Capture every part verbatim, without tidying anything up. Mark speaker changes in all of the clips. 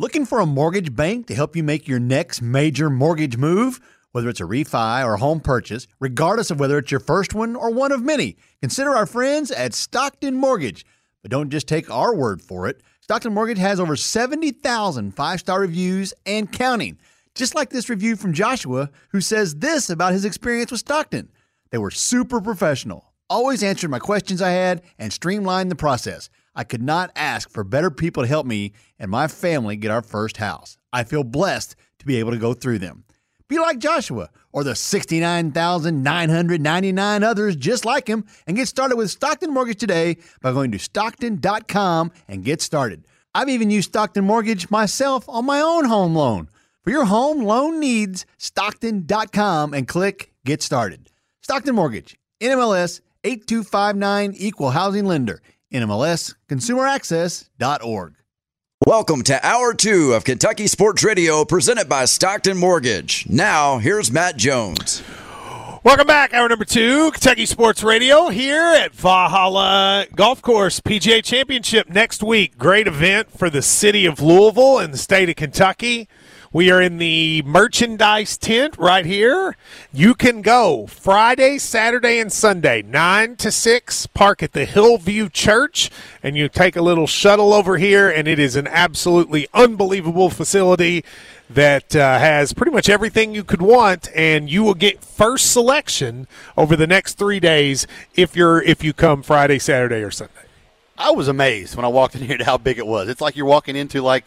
Speaker 1: Looking for a mortgage bank to help you make your next major mortgage move? Whether it's a refi or a home purchase, regardless of whether it's your first one or one of many, consider our friends at Stockton Mortgage. But don't just take our word for it. Stockton Mortgage has over seventy thousand five-star reviews and counting. Just like this review from Joshua, who says this about his experience with Stockton. They were super professional, always answered my questions I had, and streamlined the process. I could not ask for better people to help me and my family get our first house. I feel blessed to be able to go through them. Be like Joshua or the sixty-nine thousand nine hundred ninety-nine others just like him and get started with Stockton Mortgage today by going to stockton dot com and get started. I've even used Stockton Mortgage myself on my own home loan. For your home loan needs, stockton dot com and click Get Started. Stockton Mortgage, N M L S eight two five nine, Equal Housing Lender, N M L S consumer access dot org.
Speaker 2: Welcome to Hour two of Kentucky Sports Radio, presented by Stockton Mortgage. Now, here's Matt Jones.
Speaker 3: Welcome back. Hour number two, Kentucky Sports Radio here at Valhalla Golf Course. P G A Championship next week. Great event for the city of Louisville and the state of Kentucky. We are in the merchandise tent right here. You can go Friday, Saturday, and Sunday, nine to six, park at the Hillview Church, and you take a little shuttle over here, and it is an absolutely unbelievable facility that uh, has pretty much everything you could want, and you will get first selection over the next three days if you're if you come Friday, Saturday, or Sunday.
Speaker 4: I was amazed when I walked in here at how big it was. It's like you're walking into, like,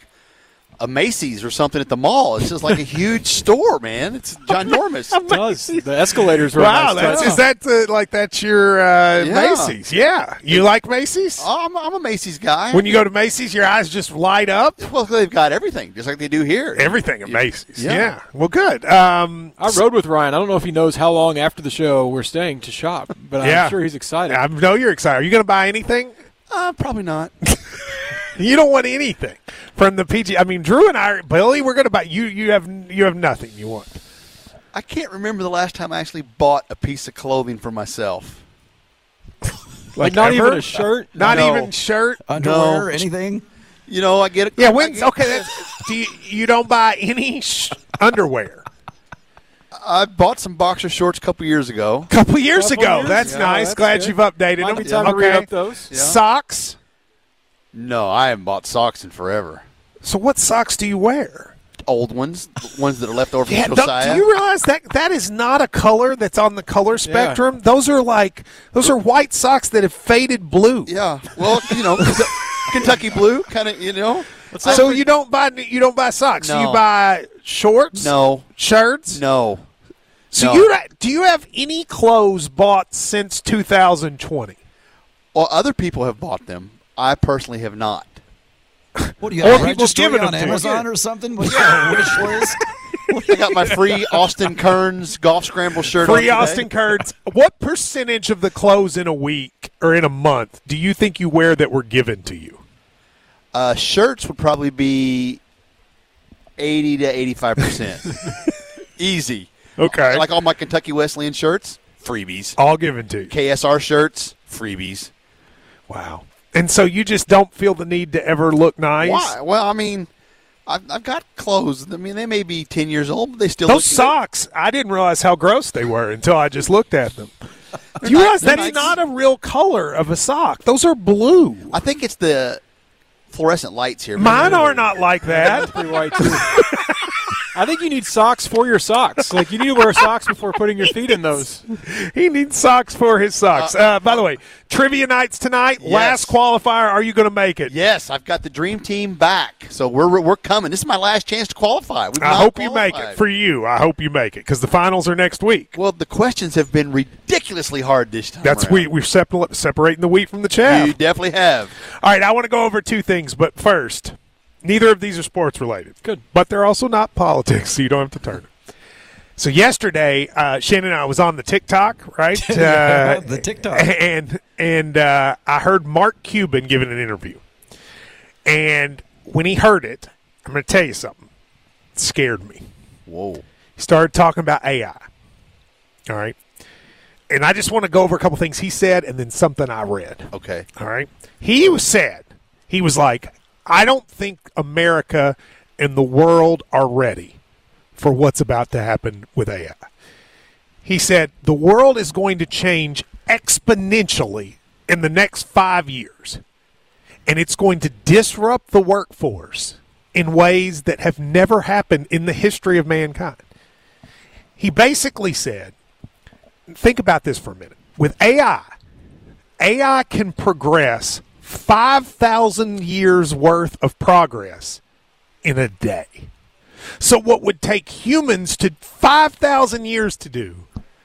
Speaker 4: a Macy's or something at the mall. It's just like a huge store, man. It's ginormous.
Speaker 5: It does. The escalators were
Speaker 3: wow,
Speaker 5: nice
Speaker 3: that's,
Speaker 5: touch.
Speaker 3: is that uh, like that's your uh,
Speaker 4: Yeah.
Speaker 3: Macy's? Yeah. You like Macy's?
Speaker 4: Oh, I'm, I'm a Macy's guy.
Speaker 3: When you go to Macy's, your eyes just light up?
Speaker 4: Well, they've got everything, just like they do here.
Speaker 3: Everything at Macy's.
Speaker 4: Yeah.
Speaker 3: Yeah. Well, good. Um,
Speaker 5: I rode with Ryan. I don't know if he knows how long after the show we're staying to shop, but
Speaker 3: Yeah.
Speaker 5: I'm sure he's excited.
Speaker 3: I know you're excited. Are you going to buy anything?
Speaker 4: Uh, probably not.
Speaker 3: You don't want anything from the P G. I mean, Drew and I, Billy, we're going to buy. You, you have, you have nothing you want.
Speaker 4: I can't remember the last time I actually bought a piece of clothing for myself.
Speaker 5: like not
Speaker 3: ever?
Speaker 5: even a shirt?
Speaker 3: Not
Speaker 4: No.
Speaker 3: even shirt.
Speaker 2: Underwear,
Speaker 4: No.
Speaker 2: anything?
Speaker 4: You know, I get it.
Speaker 3: Yeah.
Speaker 4: I
Speaker 3: When's
Speaker 4: get-
Speaker 3: okay? That's, do you, you don't buy any sh- underwear?
Speaker 4: I bought some boxer shorts a couple years ago.
Speaker 3: A couple years
Speaker 5: Couple
Speaker 3: ago.
Speaker 5: years
Speaker 3: That's
Speaker 5: ago.
Speaker 3: nice.
Speaker 5: That's
Speaker 3: Glad
Speaker 5: good.
Speaker 3: you've updated
Speaker 5: Might
Speaker 3: them.
Speaker 5: be time to
Speaker 3: okay.
Speaker 5: re-up those.
Speaker 4: Yeah.
Speaker 3: Socks.
Speaker 4: No, I haven't bought socks in forever.
Speaker 3: So what socks do you wear?
Speaker 4: Old ones, ones that are left over from
Speaker 3: Yeah, don't-
Speaker 4: Josiah.
Speaker 3: do you realize that that is not a color that's on the color spectrum? Those are like those are white socks that have faded blue.
Speaker 4: Yeah, well, you know, Kentucky blue, kind of, you know.
Speaker 3: So you don't buy you don't buy socks.
Speaker 4: No.
Speaker 3: You buy shorts,
Speaker 4: No,
Speaker 3: shirts.
Speaker 4: no.
Speaker 3: So
Speaker 4: no.
Speaker 3: you don't- do you have any clothes bought since two thousand twenty?
Speaker 4: Well, other people have bought them. I personally have not.
Speaker 2: What do you
Speaker 3: Or
Speaker 2: have, a
Speaker 3: people
Speaker 2: registry
Speaker 3: giving them
Speaker 2: on
Speaker 3: to you.
Speaker 2: Amazon or something? What do you have, a wish list?
Speaker 4: I got my free Austin Kearns golf scramble shirt on
Speaker 3: Free
Speaker 4: today.
Speaker 3: Austin Kearns. What percentage of the clothes in a week or in a month do you think you wear that were given to you?
Speaker 4: Uh, shirts would probably be eighty to eighty-five percent. Easy.
Speaker 3: Okay.
Speaker 4: Like all my Kentucky Wesleyan shirts, freebies.
Speaker 3: All given to you.
Speaker 4: K S R shirts, freebies.
Speaker 3: Wow. And so you just don't feel the need to ever look nice?
Speaker 4: Why? Well, I mean, I've, I've got clothes. I mean, they may be ten years old, but they still
Speaker 3: Those
Speaker 4: look good.
Speaker 3: socks, I didn't realize how gross they were until I just looked at them. Do you
Speaker 4: nice-
Speaker 3: realize
Speaker 4: they're
Speaker 3: that's
Speaker 4: nice.
Speaker 3: not a real color of a sock? Those are blue.
Speaker 4: I think it's the fluorescent lights here.
Speaker 3: Mine are not like that.
Speaker 5: Pretty white too. I think you need socks for your socks. Like you need to wear socks before putting your feet in those.
Speaker 3: He needs socks for his socks. Uh, by the way, trivia nights tonight.
Speaker 4: Yes.
Speaker 3: Last qualifier. Are you going to make it?
Speaker 4: Yes, I've got the dream team back, so we're we're coming. This is my last chance to qualify. We've
Speaker 3: I
Speaker 4: not
Speaker 3: hope you make it.
Speaker 4: qualified.
Speaker 3: For you, I hope you make it because the finals are next week.
Speaker 4: Well, the questions have been ridiculously hard this time.
Speaker 3: That's
Speaker 4: around.
Speaker 3: we we're separ- separating the wheat from the chaff.
Speaker 4: You definitely have.
Speaker 3: All right, I want to go over two things, but first, neither of these are sports related.
Speaker 5: Good.
Speaker 3: But they're also not politics, so you don't have to turn it. So yesterday, uh, Shannon and I was on the TikTok, right?
Speaker 2: Yeah,
Speaker 3: uh,
Speaker 2: the TikTok.
Speaker 3: And and uh, I heard Mark Cuban giving an interview. And when he heard it, I'm going to tell you something. It scared me.
Speaker 4: Whoa.
Speaker 3: He started talking about A I. All right? And I just want to go over a couple things he said and then something I read.
Speaker 4: Okay.
Speaker 3: All right. He was said, he was like, I don't think America in the world are ready for what's about to happen with A I. He said the world is going to change exponentially in the next five years, and it's going to disrupt the workforce in ways that have never happened in the history of mankind. He basically said, think about this for a minute. With A I, A I can progress five thousand years worth of progress in a day. So what would take humans to five thousand years to do,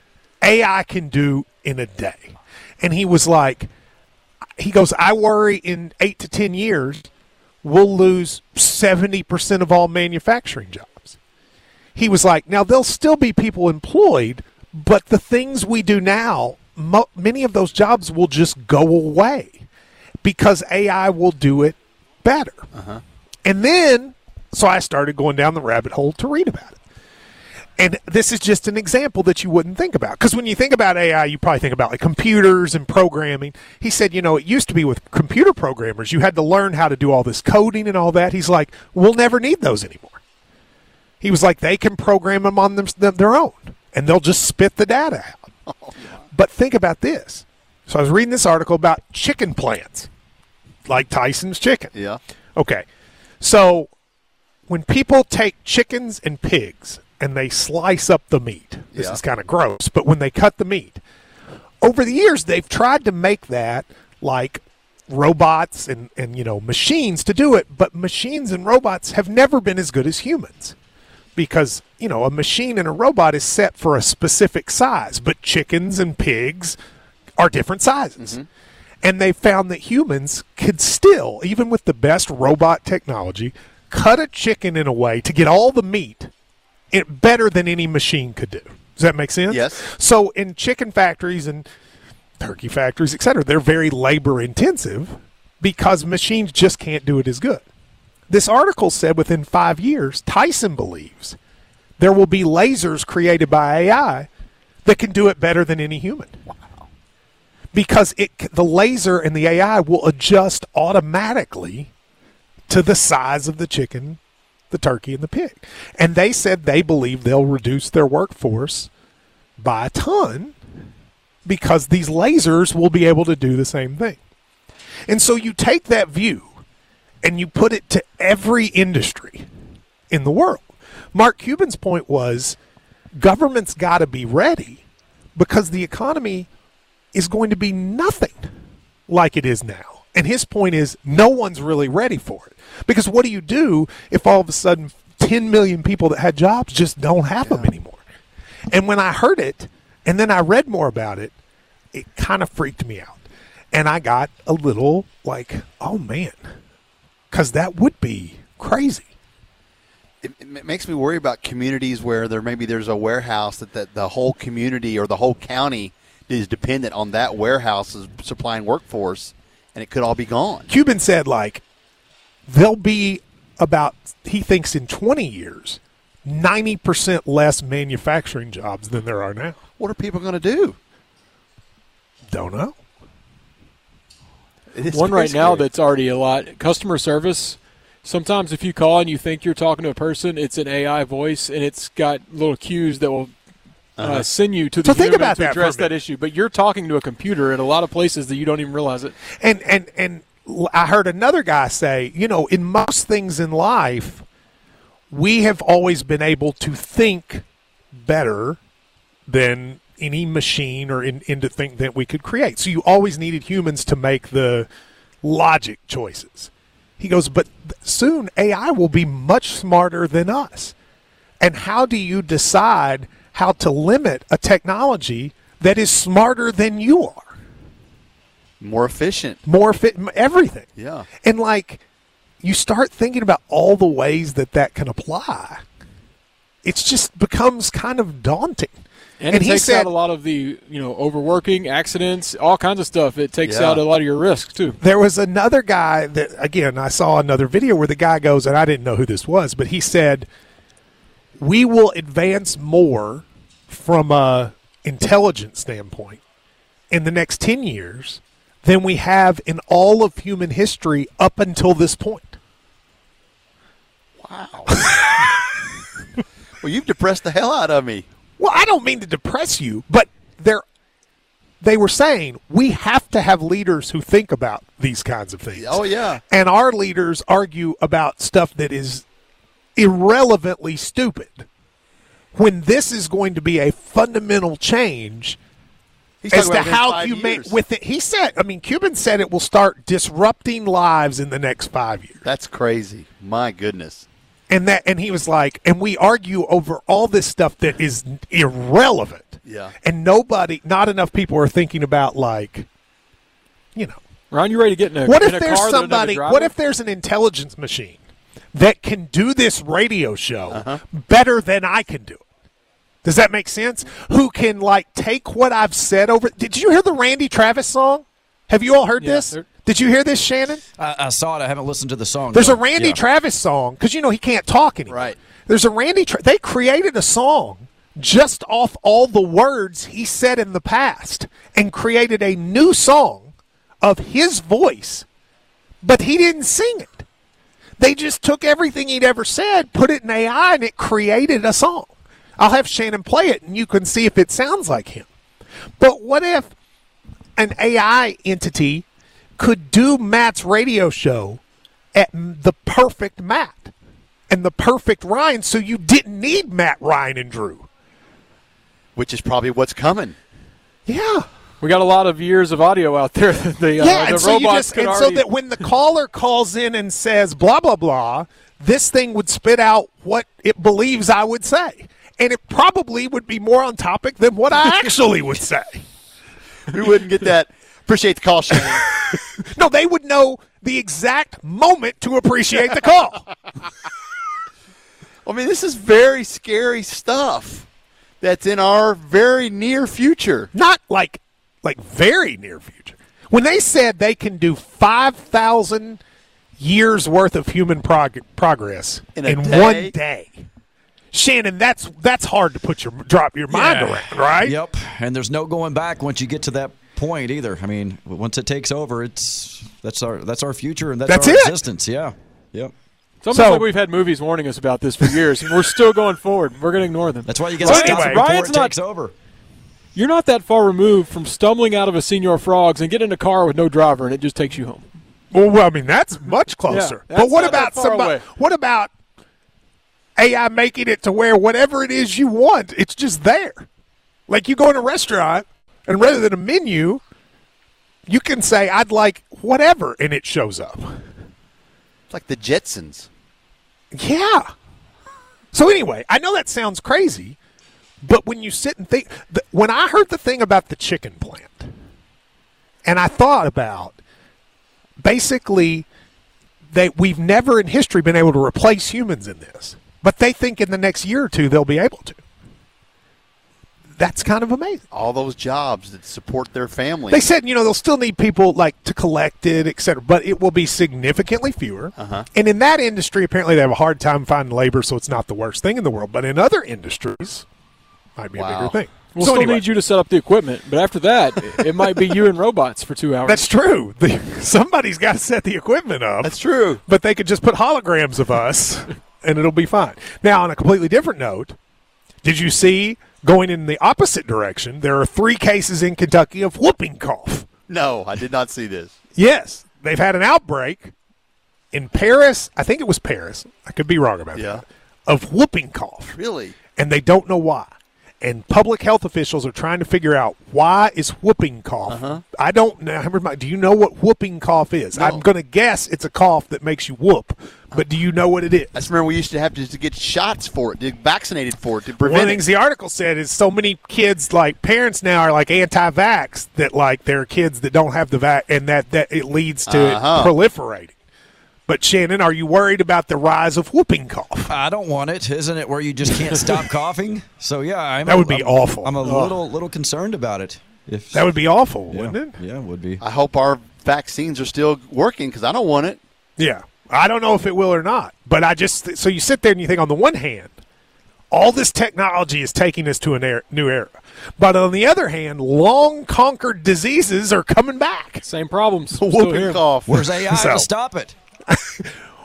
Speaker 3: A I can do in a day. And he was like, he goes, I worry in eight to ten years, we'll lose seventy percent of all manufacturing jobs. He was like, now there'll still be people employed, but the things we do now, mo- many of those jobs will just go away because A I will do it better. Uh-huh. And then, so I started going down the rabbit hole to read about it. And this is just an example that you wouldn't think about. Because when you think about A I, you probably think about like computers and programming. He said, you know, it used to be with computer programmers, you had to learn how to do all this coding and all that. He's like, we'll never need those anymore. He was like, they can program them on them, them, their own, and they'll just spit the data out. Oh, but think about this. So I was reading this article about chicken plants, like Tyson's chicken.
Speaker 4: Yeah.
Speaker 3: Okay. So when people take chickens and pigs and they slice up the meat, this
Speaker 4: yeah.
Speaker 3: is kind of gross, but when they cut the meat, over the years they've tried to make that like robots and, and you know machines to do it, but machines and robots have never been as good as humans because, you know, a machine and a robot is set for a specific size, but chickens and pigs are different sizes. Mm-hmm. And they found that humans could still, even with the best robot technology, cut a chicken in a way to get all the meat it better than any machine could do. Does that make sense?
Speaker 4: Yes.
Speaker 3: So in chicken factories and turkey factories, et cetera, they're very labor intensive because machines just can't do it as good. This article said within five years, Tyson believes there will be lasers created by A I that can do it better than any human. Wow. Because it, the laser and the A I will adjust automatically to the size of the chicken, the turkey, and the pig. And they said they believe they'll reduce their workforce by a ton because these lasers will be able to do the same thing. And so you take that view and you put it to every industry in the world. Mark Cuban's point was government's got to be ready because the economy is going to be nothing like it is now. And his point is no one's really ready for it. Because what do you do if all of a sudden ten million people that had jobs just don't have yeah. them anymore? And when I heard it, and then I read more about it, it kind of freaked me out. And I got a little like, oh, man, because that would be crazy.
Speaker 4: It, it makes me worry about communities where there maybe there's a warehouse that, that the whole community or the whole county is dependent on that warehouse as supplying workforce, and it could all be gone.
Speaker 3: Cuban said, like, there'll be about, he thinks in twenty years, ninety percent less manufacturing jobs than there are now.
Speaker 4: What are people going to do?
Speaker 3: Don't know.
Speaker 5: One right now that's already a lot. Customer service. Sometimes if you call and you think you're talking to a person, it's an A I voice, and it's got little cues that will uh, uh-huh. send you to the
Speaker 3: so think
Speaker 5: human
Speaker 3: about
Speaker 5: to
Speaker 3: that
Speaker 5: address that issue. But you're talking to a computer in a lot of places that you don't even realize it.
Speaker 3: And and and I heard another guy say, you know, in most things in life, we have always been able to think better than any machine or in, into think that we could create. So you always needed humans to make the logic choices. He goes, but soon A I will be much smarter than us. And how do you decide how to limit a technology that is smarter than you are?
Speaker 4: More efficient.
Speaker 3: More fit, everything.
Speaker 4: Yeah.
Speaker 3: And like, you start thinking about all the ways that that can apply. It just becomes kind of daunting.
Speaker 5: And, and it takes said, out a lot of the, you know, overworking, accidents, all kinds of stuff. It takes yeah. out a lot of your risks, too.
Speaker 3: There was another guy that, again, I saw another video where the guy goes, and I didn't know who this was, but he said, we will advance more from a intelligence standpoint in the next ten years than we have in all of human history up until this point.
Speaker 4: Wow. Well, you've depressed the hell out of me.
Speaker 3: Well, I don't mean to depress you, but they're they were saying we have to have leaders who think about these kinds of things.
Speaker 4: Oh, yeah.
Speaker 3: And our leaders argue about stuff that is irrelevantly stupid. When this is going to be a fundamental change
Speaker 4: He's
Speaker 3: as
Speaker 4: talking
Speaker 3: to
Speaker 4: about
Speaker 3: how
Speaker 4: five
Speaker 3: you
Speaker 4: years.
Speaker 3: make with it. He said, I mean, Cuban said it will start disrupting lives in the next five years.
Speaker 4: That's crazy. My goodness.
Speaker 3: And that, and he was like, and we argue over all this stuff that is irrelevant.
Speaker 4: Yeah.
Speaker 3: And nobody, not enough people are thinking about, like, you know,
Speaker 5: Ron, you ready to get in a,
Speaker 3: what
Speaker 5: in
Speaker 3: if
Speaker 5: a
Speaker 3: there's
Speaker 5: car that another
Speaker 3: somebody,
Speaker 5: driver?
Speaker 3: what if there's an intelligence machine that can do this radio show
Speaker 4: Uh-huh.
Speaker 3: better than I can do it? Does that make sense? Who can, like, take what I've said over. Did you hear the Randy Travis song? Have you all heard
Speaker 5: Yeah,
Speaker 3: this?
Speaker 5: they're-
Speaker 3: Did you hear this, Shannon?
Speaker 2: I, I saw it. I haven't listened to the song.
Speaker 3: There's
Speaker 2: though.
Speaker 3: a Randy
Speaker 2: Yeah.
Speaker 3: Travis song because you know he can't talk anymore.
Speaker 4: Right.
Speaker 3: There's a Randy. Tra- they created a song just off all the words he said in the past and created a new song of his voice, but he didn't sing it. They just took everything he'd ever said, put it in A I, and it created a song. I'll have Shannon play it, and you can see if it sounds like him. But what if an A I entity could do Matt's radio show at m- the perfect Matt and the perfect Ryan, so you didn't need Matt, Ryan, and Drew?
Speaker 4: Which is probably what's coming.
Speaker 3: Yeah.
Speaker 5: We got a lot of years of audio out there. the uh,
Speaker 3: yeah,
Speaker 5: the
Speaker 3: and, so, you
Speaker 5: robots
Speaker 3: just,
Speaker 5: could
Speaker 3: and so
Speaker 5: already.
Speaker 3: that when the caller calls in and says blah, blah, blah, this thing would spit out what it believes I would say. And it probably would be more on topic than what I actually would say.
Speaker 4: We wouldn't get that. Appreciate the call, Shannon.
Speaker 3: No, they would know the exact moment to appreciate the call.
Speaker 4: I mean, this is very scary stuff that's in our very near future.
Speaker 3: Not like like very near future. When they said they can do five thousand years worth of human prog- progress
Speaker 4: In
Speaker 3: in,
Speaker 4: a day?
Speaker 3: one day. Shannon, that's that's hard to put your drop your mind
Speaker 2: Yeah.
Speaker 3: around, right?
Speaker 2: Yep, and there's no going back once you get to that point either. I mean, once it takes over, it's that's our that's our future and that's,
Speaker 3: That's
Speaker 2: our
Speaker 3: it.
Speaker 2: existence. Yeah, yep.
Speaker 5: It's almost
Speaker 3: So-
Speaker 5: like we've had movies warning us about this for years, and we're still going forward. We're going to ignore them.
Speaker 2: That's why you got
Speaker 3: So
Speaker 2: to stop
Speaker 3: anyway,
Speaker 2: before
Speaker 5: Ryan's
Speaker 2: it
Speaker 5: not-
Speaker 2: takes over.
Speaker 5: You're not that far removed from stumbling out of a Senior Frogs and get in a car with no driver, and it just takes you home.
Speaker 3: Well, well, I mean that's much closer.
Speaker 5: Yeah,
Speaker 3: but
Speaker 5: that's
Speaker 3: what
Speaker 5: not that
Speaker 3: about
Speaker 5: far
Speaker 3: somebody?
Speaker 5: away.
Speaker 3: What about A I making it to where whatever it is you want, it's just there? Like you go in a restaurant, and rather than a menu, you can say, "I'd like whatever," and it shows up.
Speaker 4: It's like the Jetsons.
Speaker 3: Yeah. So anyway, I know that sounds crazy, but when you sit and think, the, when I heard the thing about the chicken plant, and I thought about basically that we've never in history been able to replace humans in this, but they think in the next year or two they'll be able to. That's kind of amazing.
Speaker 4: All those jobs that support their family.
Speaker 3: They said, you know, they'll still need people like to collect it, et cetera, but it will be significantly fewer.
Speaker 4: Uh-huh.
Speaker 3: And in that industry, apparently they have a hard time finding labor, so it's not the worst thing in the world. But in other industries, might be a
Speaker 4: Wow.
Speaker 3: bigger thing.
Speaker 5: We'll
Speaker 3: so
Speaker 5: still
Speaker 3: anyway,
Speaker 5: need you to set up the equipment, but after that, it- it might be you and robots for two hours.
Speaker 3: that's true. The, somebody's got to set the equipment up.
Speaker 4: That's true.
Speaker 3: But they could just put holograms of us, and it'll be fine. Now, on a completely different note, did you see, going in the opposite direction, there are three cases in Kentucky of whooping cough.
Speaker 4: No, I did not see this.
Speaker 3: Yes, they've had an outbreak in Paris. I think it was Paris. I could be wrong about
Speaker 4: Yeah.
Speaker 3: that. Of whooping cough,
Speaker 4: Really?
Speaker 3: and they don't know why. And public health officials are trying to figure out why is whooping cough.
Speaker 4: Uh-huh.
Speaker 3: I don't know. Do you know what whooping cough is?
Speaker 4: No.
Speaker 3: I'm going to guess it's a cough that makes you whoop. But do you know what it is?
Speaker 4: I just remember we used to have to, to get shots for it, to get vaccinated for it, to
Speaker 3: One of
Speaker 4: prevent
Speaker 3: the
Speaker 4: it.
Speaker 3: things the article said is so many kids, like parents now, are like anti-vax that like there are kids that don't have the vac, and that, that it leads to
Speaker 4: Uh-huh.
Speaker 3: it proliferating. But Shannon, are you worried about the rise of whooping cough?
Speaker 2: I don't want it. Isn't it where you just can't stop coughing? So yeah, I'm
Speaker 3: That
Speaker 2: a-
Speaker 3: would be
Speaker 2: I'm-
Speaker 3: awful.
Speaker 2: I'm a
Speaker 3: Ugh.
Speaker 2: little little concerned about it. If
Speaker 3: That would be awful,
Speaker 2: yeah,
Speaker 3: wouldn't it?
Speaker 2: Yeah, it would be.
Speaker 4: I hope our vaccines are still working because I don't want it.
Speaker 3: Yeah. I don't know if it will or not. But I just so you sit there and you think, on the one hand, all this technology is taking us to a er- new era. But on the other hand, long conquered diseases are coming back.
Speaker 5: Same problems. Still here.
Speaker 4: Whooping cough.
Speaker 2: Where's A I
Speaker 3: So-
Speaker 2: to stop it?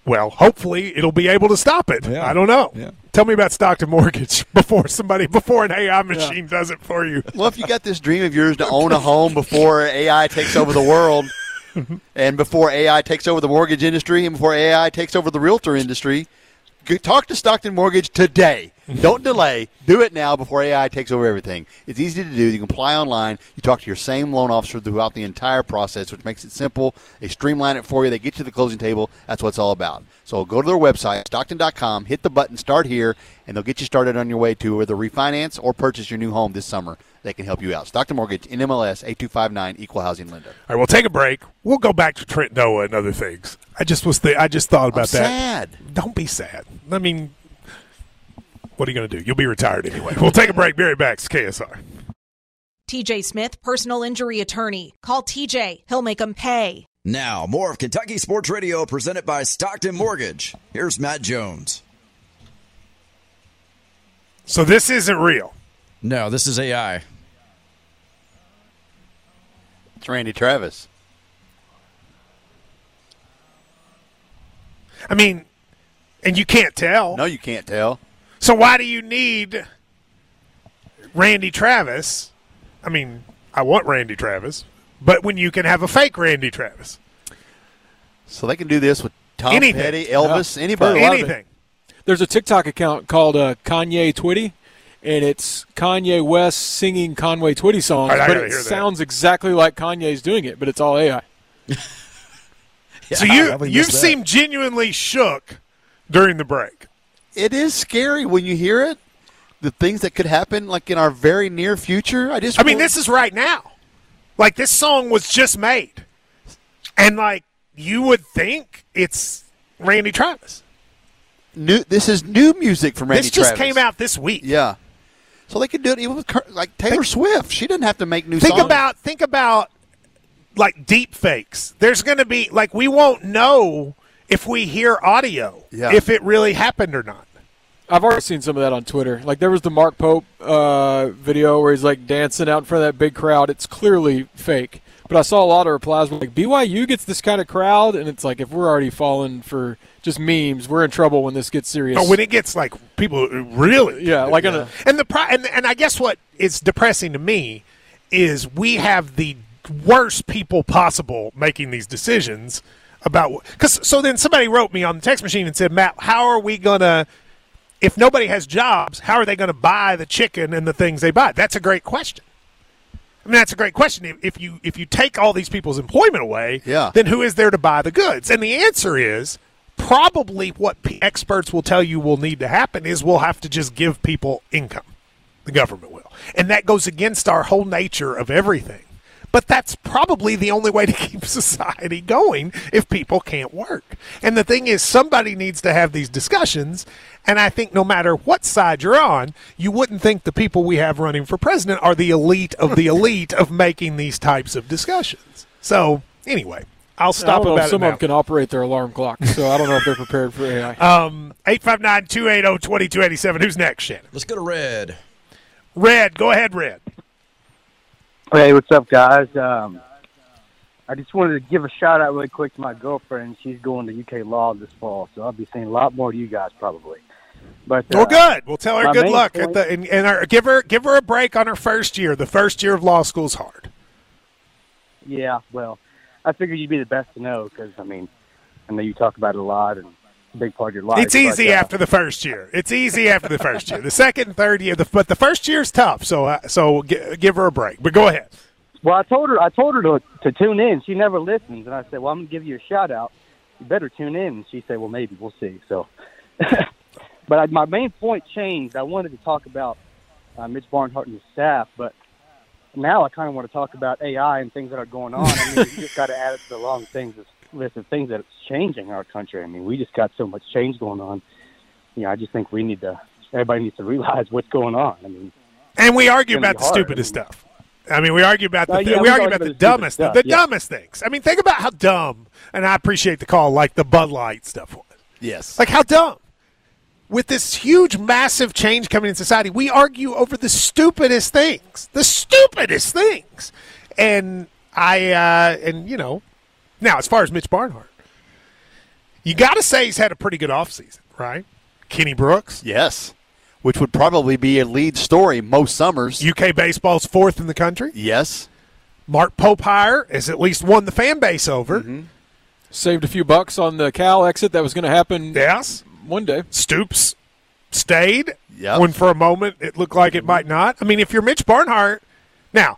Speaker 3: well, hopefully it'll be able to stop it.
Speaker 2: Yeah.
Speaker 3: I don't know.
Speaker 2: Yeah.
Speaker 3: Tell me about Stockton Mortgage before somebody before an A I machine yeah. does it for you.
Speaker 4: Well, if you got this dream of yours to own a home before A I takes over the world, and before A I takes over the mortgage industry, and before A I takes over the realtor industry, talk to Stockton Mortgage today. Don't delay. Do it now before A I takes over everything. It's easy to do. You can apply online. You talk to your same loan officer throughout the entire process, which makes it simple. They streamline it for you. They get you to the closing table. That's what it's all about. So go to their website, stockton dot com, hit the button, start here, and they'll get you started on your way to either refinance or purchase your new home this summer. They can help you out. Stockton Mortgage, N M L S eight two five nine, Equal Housing Lender.
Speaker 3: All right, we'll take a break. We'll go back to Trent Noah and other things. I just was th- I just thought about
Speaker 4: I'm
Speaker 3: that.
Speaker 4: Sad.
Speaker 3: Don't be sad. I mean, what are you going to do? You'll be retired anyway. We'll take a break. Be right back. It's K S R.
Speaker 6: T J Smith, personal injury attorney. Call T J. He'll make them pay.
Speaker 2: Now, more of Kentucky Sports Radio presented by Stockton Mortgage. Here's Matt Jones.
Speaker 3: So this isn't real.
Speaker 2: No, this is A I.
Speaker 4: It's Randy Travis.
Speaker 3: I mean, and you can't tell.
Speaker 4: No, you can't tell.
Speaker 3: So why do you need Randy Travis? I mean, I want Randy Travis, but when you can have a fake Randy Travis.
Speaker 4: So they can do this with Tom
Speaker 3: Anything.
Speaker 4: Petty, Elvis,
Speaker 5: Yeah.
Speaker 4: anybody.
Speaker 3: Anything.
Speaker 5: There's a TikTok account called uh, Kanye Twitty, and it's Kanye West singing Conway Twitty songs,
Speaker 3: All right, I
Speaker 5: but
Speaker 3: gotta
Speaker 5: it
Speaker 3: hear that.
Speaker 5: sounds exactly like Kanye's doing it, but it's all A I.
Speaker 3: So
Speaker 2: Yeah,
Speaker 3: you
Speaker 2: I
Speaker 3: you
Speaker 2: missed that.
Speaker 3: seem genuinely shook during the break.
Speaker 4: It is scary when you hear it. The things that could happen, like in our very near future. I just.
Speaker 3: I mean, this is right now. Like, this song was just made. And, like, you would think it's Randy Travis.
Speaker 4: new. This is new music from Randy
Speaker 3: This just
Speaker 4: Travis.
Speaker 3: came out this week.
Speaker 4: Yeah. So they could do it even with Kurt- like Taylor
Speaker 3: Think-
Speaker 4: Swift. She didn't have to make new
Speaker 3: Think
Speaker 4: songs.
Speaker 3: about, think about, like, deep fakes. There's going to be, like, we won't know if we hear audio,
Speaker 4: Yeah.
Speaker 3: if it really happened or not.
Speaker 5: I've already seen some of that on Twitter. Like, there was the Mark Pope uh, video where he's, like, dancing out in front of that big crowd. It's clearly fake. But I saw a lot of replies where, like, B Y U gets this kind of crowd, and it's like, if we're already falling for just memes, we're in trouble when this gets serious.
Speaker 3: Oh, when it gets, like, people really.
Speaker 5: Yeah, like on a-
Speaker 3: And the pro- and, and I guess what is depressing to me is we have the worst people possible making these decisions about – because so then somebody wrote me on the text machine and said, Matt, how are we going to – if nobody has jobs, how are they going to buy the chicken and the things they buy? That's a great question. I mean, that's a great question. If, if you if you take all these people's employment away,
Speaker 4: Yeah.
Speaker 3: then who is there to buy the goods? And the answer is probably what p- experts will tell you will need to happen is we'll have to just give people income. The government will. And that goes against our whole nature of everything. But that's probably the only way to keep society going if people can't work. And the thing is, somebody needs to have these discussions. And I think no matter what side you're on, you wouldn't think the people we have running for president are the elite of the elite of making these types of discussions. So, anyway, I'll
Speaker 5: I
Speaker 3: stop
Speaker 5: don't know
Speaker 3: about
Speaker 5: if
Speaker 3: it
Speaker 5: some
Speaker 3: now.
Speaker 5: of them can operate their alarm clock, so I don't know if they're prepared for A I.
Speaker 3: Um, eight five nine, two eight zero, two two eight seven. Who's next, Shannon?
Speaker 2: Let's go to Red.
Speaker 3: Red, go ahead, Red.
Speaker 7: Hey, what's up, guys? Um, I just wanted to give a shout out really quick to my girlfriend. She's going to U K Law this fall, so I'll be saying a lot more to you guys probably. But uh,
Speaker 3: Well, good. We'll tell her
Speaker 7: my
Speaker 3: good
Speaker 7: main
Speaker 3: luck at
Speaker 7: point-
Speaker 3: the and, and our, give her give her a break on her first year. The first year of law school is hard.
Speaker 7: Yeah, well, I figured you'd be the best to know because I mean, I know you talk about it a lot and it's a big part of your life.
Speaker 3: It's easy
Speaker 7: but, uh,
Speaker 3: after the first year. It's easy after the first year. The second and third year, the, but the first year is tough. So uh, so g- give her a break. But go ahead.
Speaker 7: Well, I told her I told her to to tune in. She never listens, and I said, "Well, I'm gonna give you a shout out. You better tune in." And she said, "Well, maybe we'll see." So, but I, my main point changed. I wanted to talk about uh, Mitch Barnhart and his staff, but now I kind of want to talk about A I and things that are going on. I mean, you just got to add it to the long things list of things that's changing our country. I mean, we just got so much change going on. You know, I just think we need to. Everybody needs to realize what's going on. I mean,
Speaker 3: And we argue
Speaker 7: It's gonna
Speaker 3: about
Speaker 7: be
Speaker 3: the
Speaker 7: hard.
Speaker 3: stupidest stuff. I mean, we argue about the
Speaker 7: Uh,
Speaker 3: th-
Speaker 7: yeah,
Speaker 3: we
Speaker 7: we
Speaker 3: argue
Speaker 7: argue
Speaker 3: about
Speaker 7: about
Speaker 3: the
Speaker 7: the stupid
Speaker 3: dumbest
Speaker 7: stuff,
Speaker 3: the
Speaker 7: yeah.
Speaker 3: dumbest things. I mean, think about how dumb. And I appreciate the call, like the Bud Light stuff was.
Speaker 4: Yes.
Speaker 3: Like how dumb. With this huge, massive change coming in society, we argue over the stupidest things. The stupidest things. And I, uh, and you know, now as far as Mitch Barnhart, You got to say he's had a pretty good offseason, right? Kenny Brooks.
Speaker 4: Yes, which would probably be a lead story most summers.
Speaker 3: U K baseball's fourth in the country.
Speaker 4: Yes.
Speaker 3: Mark Popeye has at least won the fan base over.
Speaker 4: Mm-hmm.
Speaker 5: Saved a few bucks on the Cal exit that was going to happen
Speaker 3: Yes.
Speaker 5: one day.
Speaker 3: Stoops stayed
Speaker 4: Yep.
Speaker 3: when for a moment it looked like it might not. I mean, if you're Mitch Barnhart, now,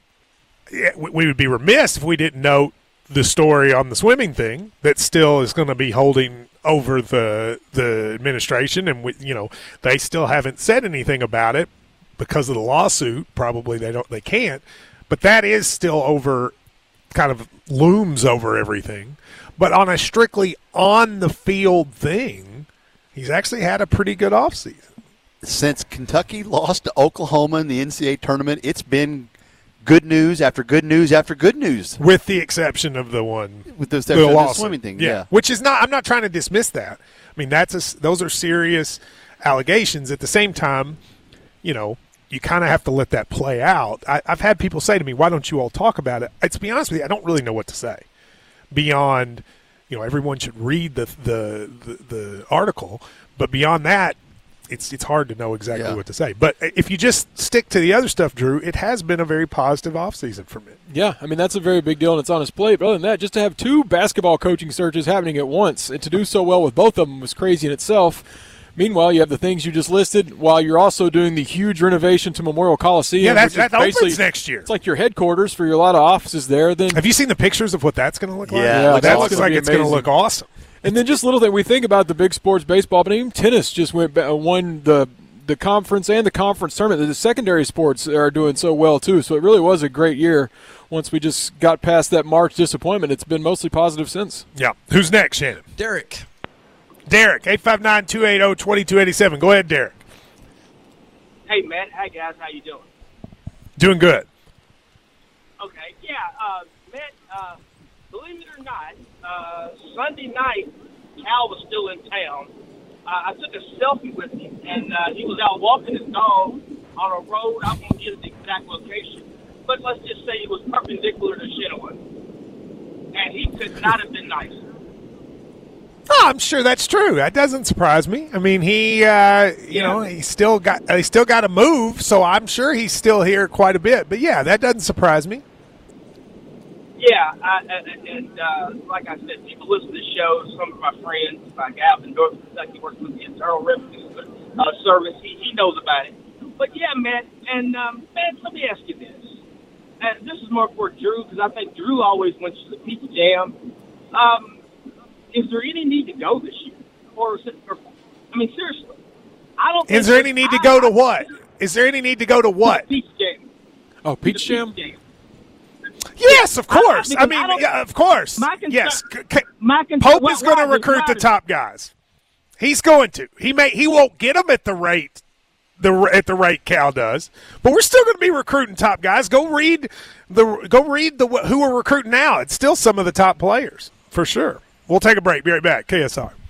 Speaker 3: yeah, we we would be remiss if we didn't note the story on the swimming thing that still is going to be holding over the the administration, and we, you know, they still haven't said anything about it because of the lawsuit. Probably they don't, they can't, but that is still over, kind of looms over everything. But on a strictly on the field thing, he's actually had a pretty good offseason.
Speaker 4: Since Kentucky lost to Oklahoma in the N C double A tournament, it's been good news after good news after good news.
Speaker 3: With the exception of the one
Speaker 4: With the exception of the
Speaker 3: lawsuit.
Speaker 4: swimming thing,
Speaker 3: yeah.
Speaker 4: yeah.
Speaker 3: Which is not – I'm not trying to dismiss that. I mean, that's a, those are serious allegations. At the same time, you know, you kind of have to let that play out. I, I've had people say to me, why don't you all talk about it? I, to be honest with you, I don't really know what to say beyond, you know, everyone should read the the, the, the article. But beyond that, it's it's hard to know exactly
Speaker 4: Yeah.
Speaker 3: what to say. But if you just stick to the other stuff, Drew, it has been a very positive offseason for me.
Speaker 5: Yeah, I mean, that's a very big deal, and it's on his plate. But other than that, just to have two basketball coaching searches happening at once and to do so well with both of them was crazy in itself. Meanwhile, you have the things you just listed while you're also doing the huge renovation to Memorial Coliseum.
Speaker 3: Yeah, that's,
Speaker 5: which is
Speaker 3: that opens
Speaker 5: basically-
Speaker 3: next year.
Speaker 5: It's like your headquarters for your lot of offices there. Then
Speaker 3: Have you seen the pictures of what that's going to look like?
Speaker 4: Yeah,
Speaker 5: Yeah,
Speaker 3: that
Speaker 5: that's
Speaker 3: looks
Speaker 5: gonna
Speaker 3: like
Speaker 5: be
Speaker 3: it's going to
Speaker 5: amazing.
Speaker 3: look awesome.
Speaker 5: And then just little thing we think about the big sports, baseball, but even tennis just went uh, won the the conference and the conference tournament. The secondary sports are doing so well too. So it really was a great year. Once we just got past that March disappointment, it's been mostly positive since.
Speaker 3: Yeah. Who's next, Shannon?
Speaker 2: Derek.
Speaker 3: Derek, eight five nine, two eight zero, two two eight seven. Go ahead, Derek.
Speaker 8: Hey, Matt. Hi, guys. How you doing?
Speaker 3: Doing good.
Speaker 8: Okay. Yeah, uh, Matt, uh, believe it or not, uh, Sunday night, Cal was still in town. Uh, I took a selfie with him, and uh, he was out walking his dog on a road. I won't get the exact location, but let's just say it was perpendicular to Chinook. And he could not have been nicer.
Speaker 3: Oh, I'm sure that's true. That doesn't surprise me. I mean, he, uh, you know, he still got he still got to move, so I'm sure he's still here quite a bit. But yeah, that doesn't surprise me.
Speaker 8: Yeah, I, and, and uh, like I said, people listen to shows. Some of my friends, like Al in North Kentucky, works with the Internal Revenue uh, Service. He, he knows about it. But yeah, Matt, and um, Matt, let me ask you this. And this is more for Drew, because I think Drew always went to the Pizza Jam. Um, is there any need to go this year? Or, is it, or I mean, seriously, I don't.
Speaker 3: Is
Speaker 8: think
Speaker 3: there any need to go to what? Is there any need to go to what?
Speaker 8: Pizza Jam.
Speaker 5: Oh, Peach Jam?
Speaker 8: Pizza Jam.
Speaker 3: Yes, of course. I,
Speaker 8: I- I
Speaker 3: mean,
Speaker 8: don't-
Speaker 3: yeah, of course.
Speaker 8: My concern-
Speaker 3: Yes. C- c-
Speaker 8: My concern,
Speaker 3: Pope
Speaker 8: why-
Speaker 3: is going to
Speaker 8: why-
Speaker 3: recruit
Speaker 8: why-
Speaker 3: the top guys. He's going to. He may. He won't get them at the rate the at the rate Cal does, but we're still going to be recruiting top guys. Go read the go read the who we're recruiting now. It's still some of the top players for sure. We'll take a break. Be right back. K S R.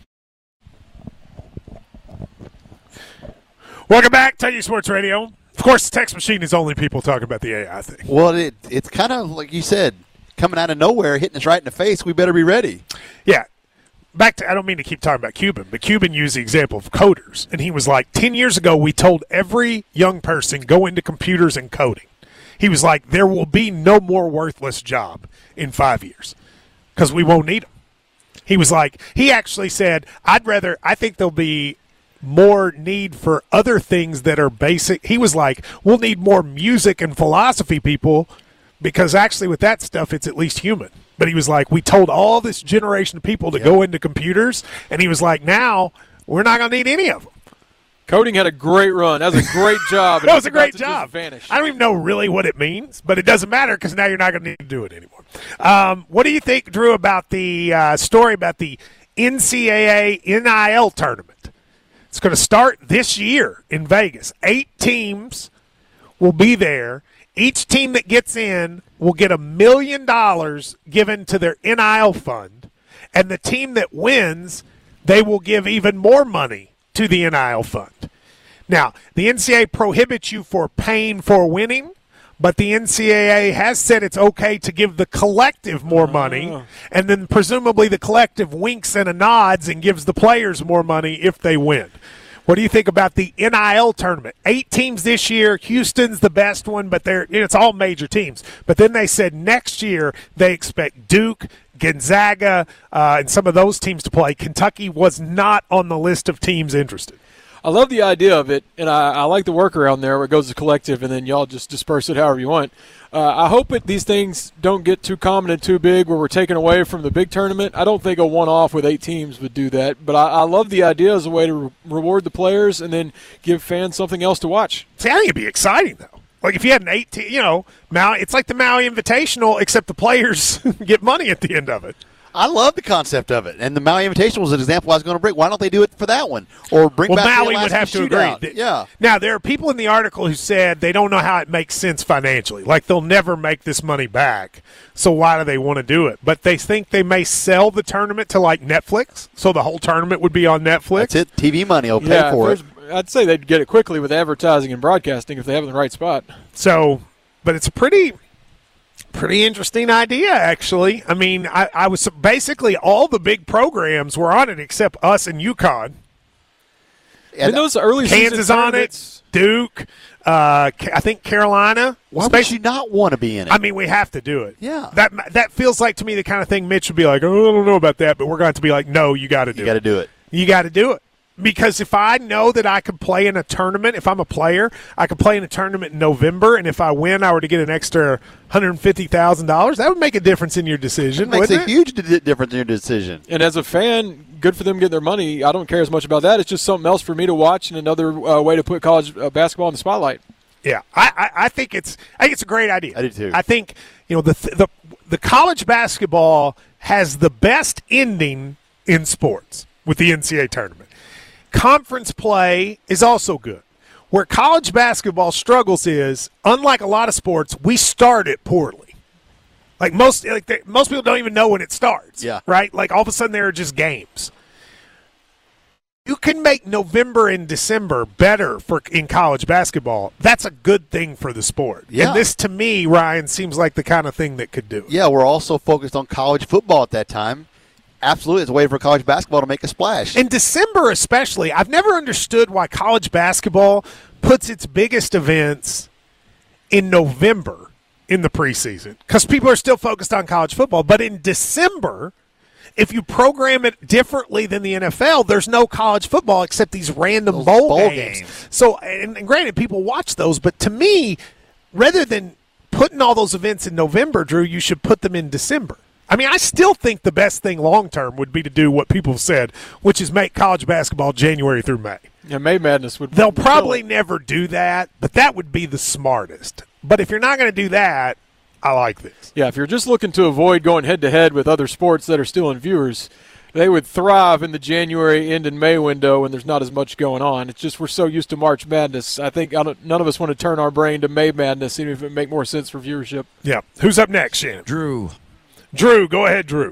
Speaker 3: Welcome back, Kentucky Sports Radio. Of course, the text machine is only people talking about the A I thing.
Speaker 4: Well, it, it's kind of like you said, coming out of nowhere, hitting us right in the face. We better be ready.
Speaker 3: Yeah. Back to, I don't mean to keep talking about Cuban, but Cuban used the example of coders. And he was like, ten years ago, we told every young person, go into computers and coding. He was like, there will be no more worthless job in five years because we won't need them. He was like, he actually said, I'd rather, I think there'll be more need for other things that are basic. He was like, we'll need more music and philosophy people because actually with that stuff, it's at least human. But he was like, we told all this generation of people to
Speaker 4: Yeah.
Speaker 3: go into computers, and he was like, now we're not going to need any of them.
Speaker 5: Coding had a great run. That was a great job.
Speaker 3: That was a
Speaker 5: It's about
Speaker 3: great
Speaker 5: to just
Speaker 3: job.
Speaker 5: vanish.
Speaker 3: I don't even know really what it means, but it doesn't matter because now you're not going to need to do it anymore. Um, what do you think, Drew, about the uh, story about the N C double A N I L tournament? It's going to start this year in Vegas. Eight teams will be there. Each team that gets in will get a million dollars given to their N I L fund, and the team that wins, they will give even more money to the N I L fund. Now, the N C double A prohibits you for paying for winning, but the N C double A has said it's okay to give the collective more money,
Speaker 5: Oh.
Speaker 3: and then presumably the collective winks and a nods and gives the players more money if they win. What do you think about the N I L tournament? Eight teams this year. Houston's the best one, but they're it's all major teams. But then they said next year they expect Duke, Gonzaga, uh, and some of those teams to play. Kentucky was not on the list of teams interested.
Speaker 5: I love the idea of it, and I, I like the workaround there where it goes to collective, and then y'all just disperse it however you want. Uh, I hope it, these things don't get too common and too big where we're taken away from the big tournament. I don't think a one-off with eight teams would do that, but I, I love the idea as a way to re- reward the players and then give fans something else to watch.
Speaker 3: See, I think it'd be exciting, though. Like if you had an eighteen, you know, Maui, it's like the Maui Invitational, except the players get money at the end of it.
Speaker 4: I love the concept of it, and the Maui Invitational was an example I was going to bring. Why don't they do it for that one, or bring
Speaker 3: Well,
Speaker 4: back
Speaker 3: Maui
Speaker 4: the
Speaker 3: would have to
Speaker 4: shootout?
Speaker 3: agree.
Speaker 4: Yeah.
Speaker 3: Now, there are people in the article who said they don't know how it makes sense financially. Like, they'll never make this money back, so why do they want to do it? But they think they may sell the tournament to, like, Netflix, so the whole tournament would be on Netflix.
Speaker 4: That's it. T V money will pay
Speaker 5: Yeah,
Speaker 4: for it.
Speaker 5: there's- I'd say they'd get it quickly with advertising and broadcasting if they have it in the right spot.
Speaker 3: So, but it's a pretty, pretty interesting idea, actually. I mean, I, I was basically all the big programs were on it except us and UConn.
Speaker 5: And those early
Speaker 3: Kansas
Speaker 5: season
Speaker 3: on it,
Speaker 5: tournaments-
Speaker 3: Duke, uh, Ca- I think Carolina.
Speaker 4: Why would
Speaker 3: Especially-
Speaker 4: you not want to be in it?
Speaker 3: I mean, we have to do it.
Speaker 4: Yeah.
Speaker 3: That that feels like to me the kind of thing Mitch would be like, oh, I don't know about that, but we're going to be like, no, you got to do
Speaker 4: you
Speaker 3: it.
Speaker 4: got to do it.
Speaker 3: You got to do it. Because if I know that I could play in a tournament, if I'm a player, I could play in a tournament in November, and if I win, I were to get an extra one hundred fifty thousand dollars, that would make a difference in your decision,
Speaker 4: It makes
Speaker 3: wouldn't
Speaker 4: a
Speaker 3: it?
Speaker 4: huge di- difference in your decision.
Speaker 5: And as a fan, good for them getting their money. I don't care as much about that. It's just something else for me to watch and another uh, way to put college uh, basketball in the spotlight.
Speaker 3: Yeah, I, I, I think it's I think it's a great idea.
Speaker 4: I do too.
Speaker 3: I think you know the the the college basketball has the best ending in sports with the N C double A tournament. Conference play is also good. Where college basketball struggles is, unlike a lot of sports, we start it poorly. Like most, like they, most people don't even know when it starts.
Speaker 4: Yeah.
Speaker 3: Right. Like all of a sudden there are just games. You can make November and December better for in college basketball. That's a good thing for the sport.
Speaker 4: Yeah.
Speaker 3: And this, to me, Ryan, seems like the kind of thing that could do it.
Speaker 4: Yeah, we're also focused on college football at that time. Absolutely, it's a way for college basketball to make a splash.
Speaker 3: In December especially, I've never understood why college basketball puts its biggest events in November in the preseason because people are still focused on college football. But in December, if you program it differently than the N F L, there's no college football except these random
Speaker 4: Those
Speaker 3: bowl,
Speaker 4: bowl
Speaker 3: games.
Speaker 4: games.
Speaker 3: So, and, and granted, people watch those, but to me, rather than putting all those events in November, Drew, you should put them in December. I mean, I still think the best thing long term would be to do what people have said, which is make college basketball January through May.
Speaker 5: Yeah, May Madness would.
Speaker 3: They'll
Speaker 5: would kill
Speaker 3: probably
Speaker 5: it.
Speaker 3: never do that, but that would be the smartest. But if you're not going to do that, I like this.
Speaker 5: Yeah, if you're just looking to avoid going head to head with other sports that are still in viewers, they would thrive in the January end and May window when there's not as much going on. It's just we're so used to March Madness. I think I don't, none of us want to turn our brain to May Madness, even if it make more sense for viewership.
Speaker 3: Yeah. Who's up next, Shannon?
Speaker 2: Drew.
Speaker 3: Drew, go ahead, Drew.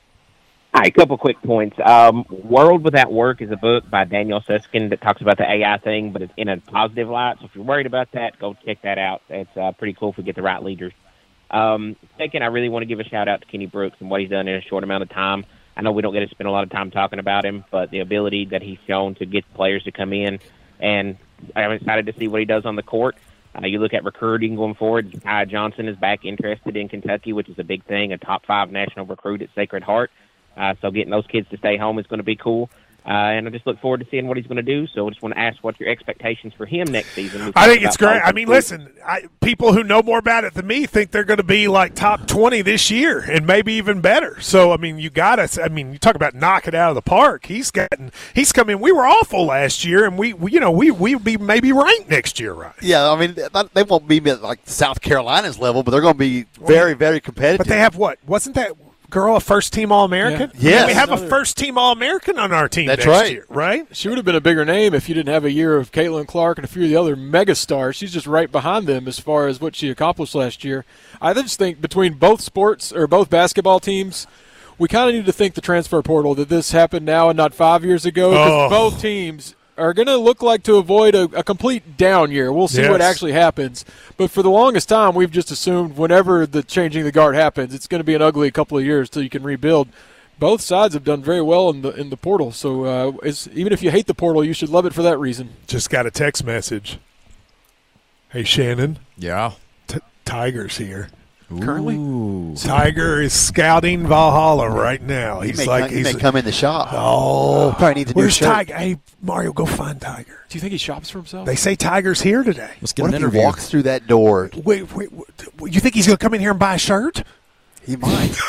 Speaker 9: Hi, a couple quick points. Um, World Without Work is a book by Daniel Susskind that talks about the A I thing, but it's in a positive light. So if you're worried about that, go check that out. It's uh, pretty cool if we get the right leaders. Um, second, I really want to give a shout-out to Kenny Brooks and what he's done in a short amount of time. I know we don't get to spend a lot of time talking about him, but the ability that he's shown to get players to come in, and I'm excited to see what he does on the court. Uh, you look at recruiting going forward. Kai Johnson is back interested in Kentucky, which is a big thing, a top five national recruit at Sacred Heart. Uh, so getting those kids to stay home is going to be cool. Uh, and I just look forward to seeing what he's going to do. So I just want to ask what your expectations for him next season. We've
Speaker 3: I
Speaker 9: talked
Speaker 3: think it's
Speaker 9: about
Speaker 3: great. I
Speaker 9: Paulson
Speaker 3: mean,
Speaker 9: too.
Speaker 3: listen, I, people who know more about it than me think they're going to be like top twenty this year and maybe even better. So, I mean, you got to, I mean, you talk about knock it out of the park. He's gotten, he's come in. We were awful last year, and we, we you know, we, we'll be maybe ranked next year, right?
Speaker 4: Yeah, I mean, they won't be at like South Carolina's level, but they're going to be very, very competitive.
Speaker 3: But they have what? Wasn't that girl a first-team All-American?
Speaker 5: Yeah.
Speaker 4: Yes.
Speaker 3: We have a first-team All-American on our team
Speaker 4: That's
Speaker 3: next
Speaker 4: right.
Speaker 3: year, right?
Speaker 5: She would have been a bigger name if you didn't have a year of Caitlin Clark and a few of the other mega stars. She's just right behind them as far as what she accomplished last year. I just think between both sports or both basketball teams, we kind of need to think the transfer portal that this happened now and not five years ago because
Speaker 3: Oh.
Speaker 5: both teams are going to look like to avoid a, a complete down year. We'll see
Speaker 3: Yes.
Speaker 5: what actually happens. But for the longest time, we've just assumed whenever the changing the guard happens, it's going to be an ugly couple of years till you can rebuild. Both sides have done very well in the in the portal. So uh, it's, even if you hate the portal, you should love it for that reason.
Speaker 3: Just got a text message. Hey, Shannon.
Speaker 2: Yeah.
Speaker 3: T- Tiger's here.
Speaker 5: Currently?
Speaker 3: Tiger is scouting Valhalla right now.
Speaker 4: He
Speaker 3: He's
Speaker 4: may,
Speaker 3: like
Speaker 4: come, he
Speaker 3: he's
Speaker 4: may come in the shop.
Speaker 3: Oh,
Speaker 4: Probably needs a new
Speaker 3: where's
Speaker 4: shirt.
Speaker 3: Tiger? Hey, Mario, go find Tiger.
Speaker 5: Do you think he shops for himself?
Speaker 3: They say Tiger's here today.
Speaker 2: Let's get
Speaker 4: What
Speaker 2: an
Speaker 4: if he
Speaker 2: interview.
Speaker 4: walks through that door?
Speaker 3: Wait, wait, wait, you think he's going to come in here and buy a shirt?
Speaker 4: He might.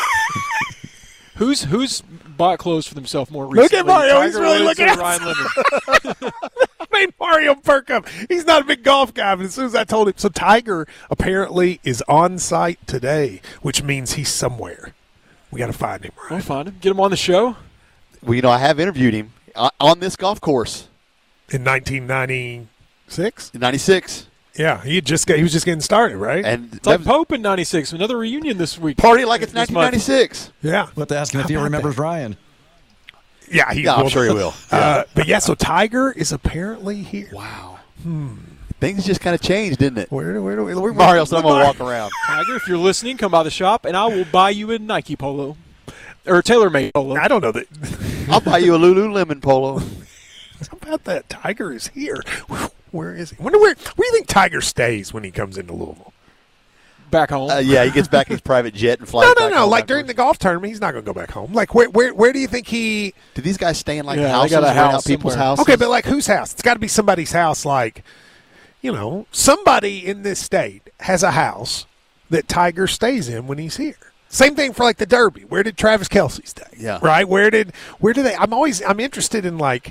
Speaker 5: Who's who's bought clothes for themselves more
Speaker 3: Look
Speaker 5: recently?
Speaker 3: at Mario.
Speaker 5: Tiger
Speaker 3: He's really
Speaker 5: Woods
Speaker 3: looking
Speaker 5: or
Speaker 3: at
Speaker 5: Ryan Lemon?
Speaker 3: I made Mario perk up. He's not a big golf guy, but as soon as I told him, so Tiger apparently is on site today, which means he's somewhere. We got to find him,
Speaker 5: We'll
Speaker 3: right?
Speaker 5: find him. Get him on the show.
Speaker 4: Well, you know, I have interviewed him on- on this golf course
Speaker 3: In nineteen ninety-six.
Speaker 4: in ninety-six.
Speaker 3: Yeah, he had just got, he was just getting started, right?
Speaker 4: And
Speaker 5: It's like
Speaker 4: that was-
Speaker 5: Pope in ninety-six. Another reunion this week.
Speaker 4: party like it's
Speaker 5: This
Speaker 4: nineteen
Speaker 5: month.
Speaker 4: ninety-six.
Speaker 3: yeah,
Speaker 2: We'll have to ask him if
Speaker 3: How
Speaker 2: he
Speaker 3: about
Speaker 2: remembers
Speaker 3: that?
Speaker 2: Ryan.
Speaker 3: yeah, he
Speaker 4: Yeah, I'm
Speaker 3: will.
Speaker 4: sure he will.
Speaker 3: Uh, but yeah, so Tiger is apparently here.
Speaker 4: Wow. Things just kind of changed, didn't it?
Speaker 3: Where do where do we? Where,
Speaker 4: Mario, so I'm going to
Speaker 3: Mario-
Speaker 4: walk around.
Speaker 5: Tiger, if you're listening, come by the shop, and I will buy you a Nike polo. Or a TaylorMade polo.
Speaker 3: I don't know that.
Speaker 4: I'll buy you a Lululemon polo.
Speaker 3: How about that? Tiger is here. Where is he? Wonder where? Where do you think Tiger stays when he comes into Louisville?
Speaker 5: Back home.
Speaker 4: Uh, yeah, he gets back in his private jet and flies
Speaker 3: No, no,
Speaker 4: back
Speaker 3: no.
Speaker 4: home
Speaker 3: Like during the
Speaker 4: afterwards.
Speaker 3: golf tournament, he's not going to go back home. Like where? Where? Where do you think he?
Speaker 4: Do these guys stay in like
Speaker 5: Yeah, they
Speaker 4: houses,
Speaker 5: got a
Speaker 4: rent
Speaker 5: house
Speaker 4: out people's
Speaker 5: somewhere.
Speaker 4: houses?
Speaker 3: Okay, but like whose house? It's got to be somebody's house. Like, you know, somebody in this state has a house that Tiger stays in when he's here. Same thing for like the Derby. Where did Travis Kelce stay?
Speaker 4: Yeah.
Speaker 3: Right. Where did? Where do they? I'm always. I'm interested in like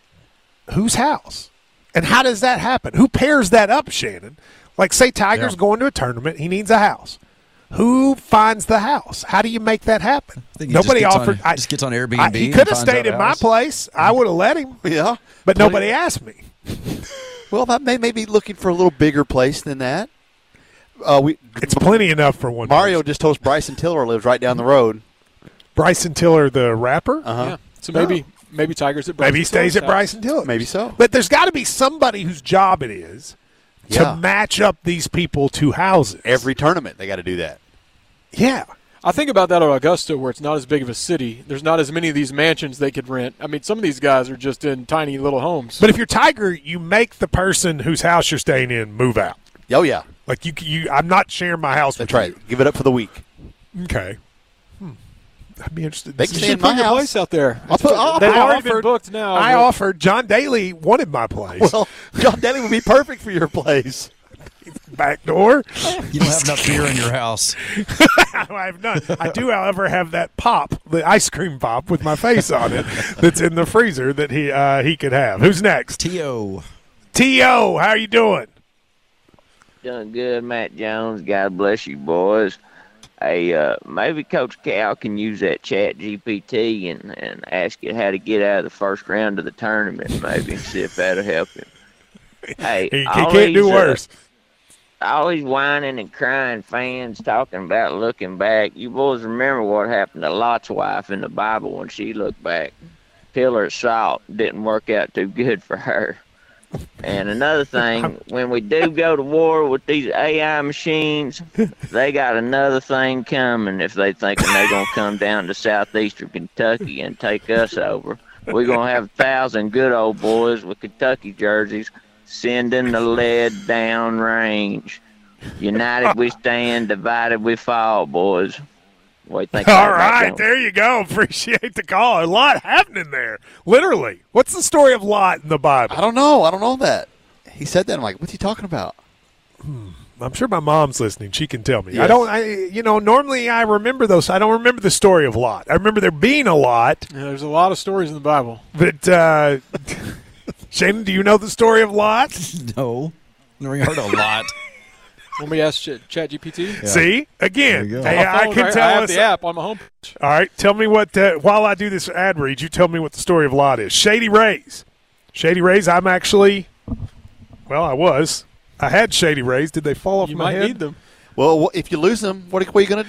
Speaker 3: whose house and how does that happen? Who pairs that up, Shannon? Like, say Tiger's
Speaker 2: Yeah.
Speaker 3: going to a tournament. He needs a house. Who finds the house? How do you make that happen?
Speaker 2: I think he just
Speaker 3: Nobody
Speaker 2: gets on-
Speaker 3: offered. I,
Speaker 2: just gets on
Speaker 3: I-
Speaker 2: Airbnb
Speaker 3: he
Speaker 2: and
Speaker 3: could have
Speaker 2: finds
Speaker 3: stayed
Speaker 2: out
Speaker 3: in
Speaker 2: a
Speaker 3: my
Speaker 2: house.
Speaker 3: place. I would have let him,
Speaker 4: Yeah.
Speaker 3: but nobody asked me.
Speaker 4: Well, that may, may be looking for a little bigger place than that. Uh, we
Speaker 3: It's plenty enough for one.
Speaker 4: Mario
Speaker 3: person.
Speaker 4: just told us Bryson Tiller lives right down the road.
Speaker 3: Bryson Tiller, the rapper.
Speaker 4: Uh huh.
Speaker 5: Yeah. So maybe maybe Tiger's at Bryson
Speaker 3: Maybe he stays
Speaker 5: Tiller's
Speaker 3: at
Speaker 5: house.
Speaker 3: Bryson Tiller.
Speaker 4: Maybe so.
Speaker 3: But there's got to be somebody whose job it is to
Speaker 4: Yeah.
Speaker 3: match up these people to houses.
Speaker 4: Every tournament they got to do that.
Speaker 3: yeah.
Speaker 5: I think about that at Augusta, where it's not as big of a city. There's not as many of these mansions they could rent. I mean, some of these guys are just in tiny little homes.
Speaker 3: But if you're Tiger, you make the person whose house you're staying in move out.
Speaker 4: Oh yeah,
Speaker 3: Like you, you I'm not sharing my house
Speaker 4: that's
Speaker 3: with
Speaker 4: right. Give it up for the week.
Speaker 3: you. Okay. Hmm. I'd be interested.
Speaker 4: They
Speaker 3: to
Speaker 4: can
Speaker 3: see.
Speaker 4: stay
Speaker 5: you
Speaker 4: in
Speaker 5: should put
Speaker 4: my
Speaker 5: your
Speaker 4: house.
Speaker 5: place out there.
Speaker 4: I'll put- I'll-
Speaker 5: They've
Speaker 3: I
Speaker 5: already been
Speaker 3: offered-
Speaker 5: booked now.
Speaker 3: I
Speaker 5: but-
Speaker 3: offered. John Daly wanted my place.
Speaker 4: Well, John Daly would be perfect for your place.
Speaker 3: Back door.
Speaker 2: You don't have enough beer in your house.
Speaker 3: I have none. I do, however, have that pop, the ice cream pop with my face on it, that's in the freezer that he uh, he could have. Who's next?
Speaker 2: T O
Speaker 3: T O, how you doing?
Speaker 10: Doing good, Matt Jones. God bless you, boys. Hey, uh, maybe Coach Cal can use that Chat G P T and, and ask it how to get out of the first round of the tournament, maybe, and see if that'll help him. Hey,
Speaker 3: He, he
Speaker 10: all
Speaker 3: can't do
Speaker 10: these, uh,
Speaker 3: worse.
Speaker 10: all these whining and crying fans talking about looking back. You boys remember what happened to Lot's wife in the Bible when she looked back. Pillar of salt didn't work out too good for her. And another thing, when we do go to war with these A I machines, they got another thing coming if they thinking they're going to come down to southeastern Kentucky and take us over. We're going to have a thousand good old boys with Kentucky jerseys sending the lead down range. United we stand, divided we fall, boys. What do you think
Speaker 3: All
Speaker 10: about that,
Speaker 3: right,
Speaker 10: Jones?
Speaker 3: there you go. Appreciate the call. A lot happening there, literally. What's the story of Lot in the Bible?
Speaker 4: I don't know. I don't know that. He said that. I'm like, what's he talking about?
Speaker 3: I'm sure my mom's listening. She can tell me. I
Speaker 4: Yes.
Speaker 3: don't. I, you know, normally I remember those. I don't remember the story of Lot. I remember there being a Lot.
Speaker 5: Yeah, there's a lot of stories in the Bible.
Speaker 3: But uh, Shannon, do you know the story of Lot?
Speaker 2: No. Never heard a lot.
Speaker 5: When we asked Ch- ChatGPT,
Speaker 3: See, again,
Speaker 2: There you go.
Speaker 3: A
Speaker 5: My
Speaker 3: I
Speaker 5: phone,
Speaker 3: can
Speaker 5: right?
Speaker 3: tell
Speaker 5: I have
Speaker 3: us.
Speaker 5: the app on my homepage.
Speaker 3: All right, tell me what. Uh, while I do this ad read, you tell me what the story of Lot is. Shady Rays, Shady Rays. I'm actually, well, I was. I had Shady Rays. Did they fall off
Speaker 5: You
Speaker 3: my
Speaker 5: might
Speaker 3: head?
Speaker 5: need them.
Speaker 4: Well, wh- if you lose them, what are, what are you going to do?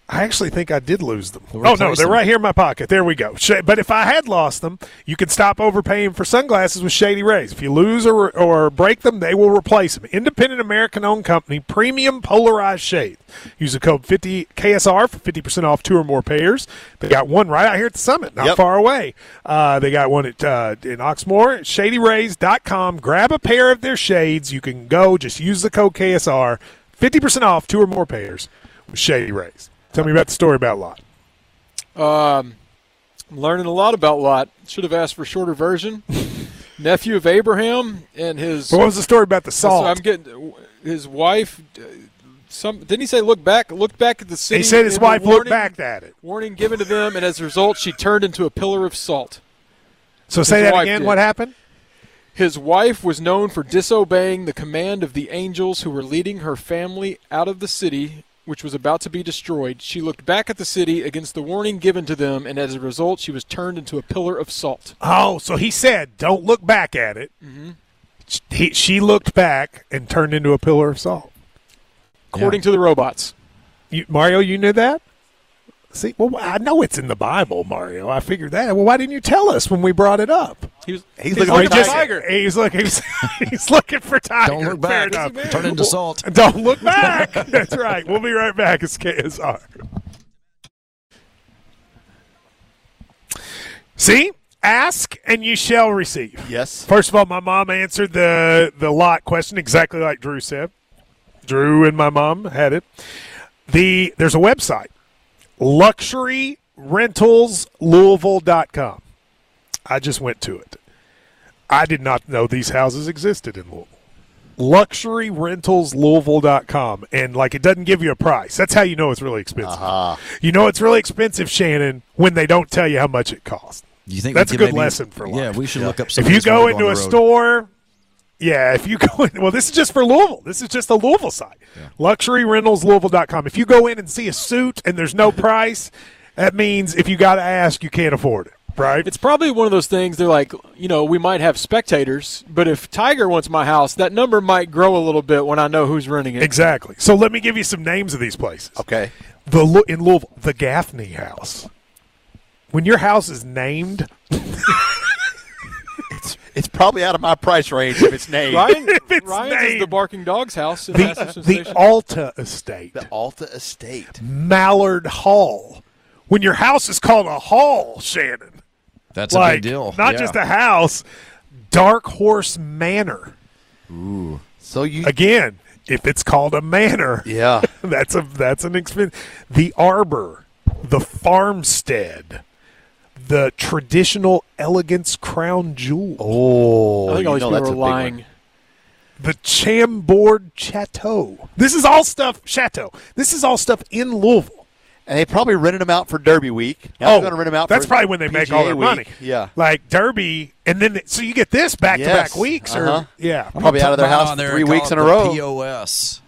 Speaker 3: I actually think I did lose them.
Speaker 11: We'll
Speaker 3: oh, no, they're
Speaker 11: them.
Speaker 3: right here in my pocket. There we go. Sh- but if I had lost them, you can stop overpaying for sunglasses with Shady Rays. If you lose or, or break them, they will replace them. Independent American-owned company, premium polarized shade. Use the code fifty K S R for fifty percent off two or more pairs. They got one right out here at the Summit, not
Speaker 4: Yep.
Speaker 3: far away. Uh, they got one at uh, in Oxmoor, shady rays dot com. Grab a pair of their shades. You can go. Just use the code K S R. fifty percent off two or more pairs with Shady Rays. Tell me about the story about Lot.
Speaker 5: Um, I'm learning a lot about Lot. Should have asked for a shorter version. Nephew of Abraham and his.
Speaker 3: But what was the story about the salt?
Speaker 5: So I'm getting his wife. Uh, some didn't he say look back? Looked back at the city.
Speaker 3: He said his
Speaker 5: and
Speaker 3: wife
Speaker 5: the warning,
Speaker 3: looked back at it.
Speaker 5: Warning given to them, and as a result, she turned into a pillar of salt.
Speaker 3: So say
Speaker 5: His
Speaker 3: that
Speaker 5: wife
Speaker 3: again.
Speaker 5: did.
Speaker 3: What happened?
Speaker 5: His wife was known for disobeying the command of the angels who were leading her family out of the city, which was about to be destroyed. She looked back at the city against the warning given to them, and as a result, she was turned into a pillar of salt.
Speaker 3: Oh, so he said, don't look back at it.
Speaker 5: Mm-hmm.
Speaker 3: He, she looked back and turned into a pillar of salt.
Speaker 5: According yeah. to the robots.
Speaker 3: You, Mario, you knew that? See, well, I know it's in the Bible, Mario. I figured that. Well, why didn't you tell us when we brought it up?
Speaker 5: He was,
Speaker 4: he's,
Speaker 5: he's
Speaker 4: looking
Speaker 5: looking
Speaker 4: for
Speaker 5: for Tiger.
Speaker 3: He's looking. He's, he's looking for Tiger.
Speaker 11: Don't look back. Turn into salt.
Speaker 3: Don't look back. That's right. We'll be right back. It's K S R. See, ask and you shall receive.
Speaker 4: Yes.
Speaker 3: First of all, my mom answered the the lot question exactly like Drew said. Drew and my mom had it. The there's a website. luxury rentals louisville dot com. I just went to it. I did not know these houses existed in Louisville. luxury rentals louisville dot com. And, like, it doesn't give you a price. That's how you know it's really expensive.
Speaker 4: Uh-huh.
Speaker 3: You know it's really expensive, Shannon, when they don't tell you how much it costs.
Speaker 11: You think
Speaker 3: That's
Speaker 11: we
Speaker 3: a
Speaker 11: could
Speaker 3: good
Speaker 11: maybe,
Speaker 3: lesson for life.
Speaker 11: Yeah, we should yeah. look up some
Speaker 3: If you go into
Speaker 11: on
Speaker 3: a
Speaker 11: the road.
Speaker 3: store, yeah, if you go in, well, this is just for Louisville. This is just a Louisville site. Yeah. luxury rentals louisville dot com. If you go in and see a suit and there's no price, that means if you got to ask, you can't afford it, right?
Speaker 5: It's probably one of those things. They're like, you know, we might have spectators, but if Tiger wants my house, that number might grow a little bit when I know who's renting it.
Speaker 3: Exactly. So let me give you some names of these places.
Speaker 4: Okay.
Speaker 3: The in Louisville, the Gaffney House. When your house is named,
Speaker 4: it's it's probably out of my price range if it's named.
Speaker 5: Ryan,
Speaker 3: if it's
Speaker 5: Ryan's
Speaker 3: named.
Speaker 5: is the Barking Dogs house in
Speaker 3: the,
Speaker 5: Massachusetts
Speaker 3: the
Speaker 5: Station.
Speaker 3: Alta Estate.
Speaker 4: The Alta Estate.
Speaker 3: Mallard Hall. When your house is called a hall, Shannon.
Speaker 11: That's
Speaker 3: like,
Speaker 11: a big deal.
Speaker 3: Not
Speaker 11: yeah.
Speaker 3: just a house. Dark Horse Manor.
Speaker 11: Ooh.
Speaker 4: So you
Speaker 3: Again, if it's called a manor,
Speaker 4: yeah,
Speaker 3: that's a that's an expense. The Arbor, the Farmstead, the Traditional Elegance Crown Jewel.
Speaker 4: Oh,
Speaker 5: I think all these
Speaker 4: you know
Speaker 5: people
Speaker 4: that's
Speaker 5: are
Speaker 4: a big
Speaker 5: lying.
Speaker 4: one.
Speaker 3: The Chambord Chateau. This is all stuff, Chateau. This is all stuff in Louisville.
Speaker 4: And they probably rented them out for Derby week. Now
Speaker 3: oh,
Speaker 4: they're going to rent them out
Speaker 3: that's
Speaker 4: for
Speaker 3: probably when they
Speaker 4: P
Speaker 3: make
Speaker 4: G
Speaker 3: all
Speaker 4: A
Speaker 3: their
Speaker 4: week.
Speaker 3: money.
Speaker 4: Yeah.
Speaker 3: Like Derby, and then so you get this back-to-back
Speaker 4: Yes.
Speaker 3: weeks. Or,
Speaker 4: Uh-huh.
Speaker 3: yeah.
Speaker 4: Probably out of their
Speaker 11: Put mine
Speaker 4: house
Speaker 11: on
Speaker 4: for
Speaker 11: there
Speaker 4: three
Speaker 11: and
Speaker 4: weeks
Speaker 11: call
Speaker 4: in
Speaker 11: it
Speaker 4: a
Speaker 11: the
Speaker 4: row.
Speaker 11: P O S.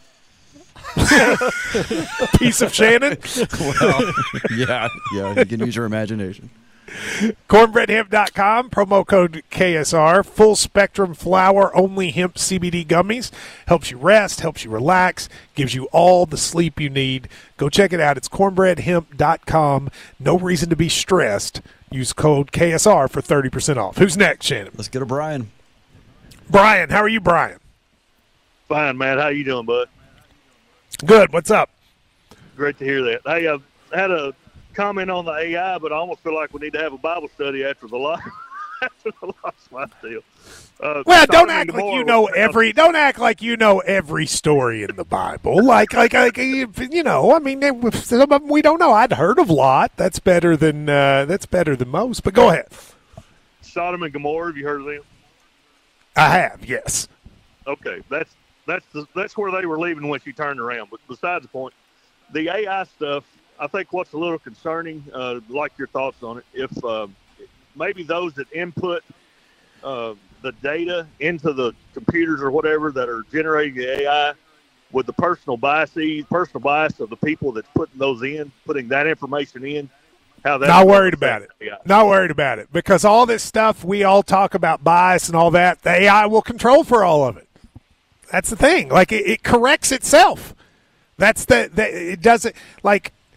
Speaker 3: Piece of Shannon.
Speaker 11: Well, yeah, yeah. You can use your imagination.
Speaker 3: cornbread hemp dot com, promo code K S R. Full spectrum flower only hemp C B D gummies. Helps you rest, helps you relax, gives you all the sleep you need. Go check it out. It's cornbread hemp dot com. No reason to be stressed. Use code K S R for thirty percent off. Who's next, Shannon?
Speaker 11: Let's go to Brian.
Speaker 3: Brian, how are you, Brian?
Speaker 12: Fine, man. How you doing, bud?
Speaker 3: Good. What's up?
Speaker 12: Great to hear that. Hey, I had a comment on the A I, but I almost feel like we need to have a Bible study after the last after the last life deal. Uh,
Speaker 3: Well, don't
Speaker 12: Sodom and
Speaker 3: act like
Speaker 12: Gomorrah
Speaker 3: you know
Speaker 12: was-
Speaker 3: every. Don't act like you know every story in the Bible. Like, like, like you you know. I mean, it- some of them we don't know. I'd heard of Lot. That's better than uh, that's better than most. But go ahead.
Speaker 12: Sodom and Gomorrah. Have you heard of them?
Speaker 3: I have. Yes.
Speaker 12: Okay, that's that's the, that's where they were leaving when she turned around. But besides the point, the A I stuff, I think what's a little concerning, uh, like your thoughts on it, if uh, maybe those that input uh, the data into the computers or whatever that are generating the A I, with the personal biases, personal bias of the people that's putting those in, putting that information in, how that
Speaker 3: Not worried about it.
Speaker 12: A I.
Speaker 3: Not worried about it because all this stuff we all talk about bias and all that, the A I will control for all of it. That's the thing. Like it, it corrects itself. That's the, the it doesn't like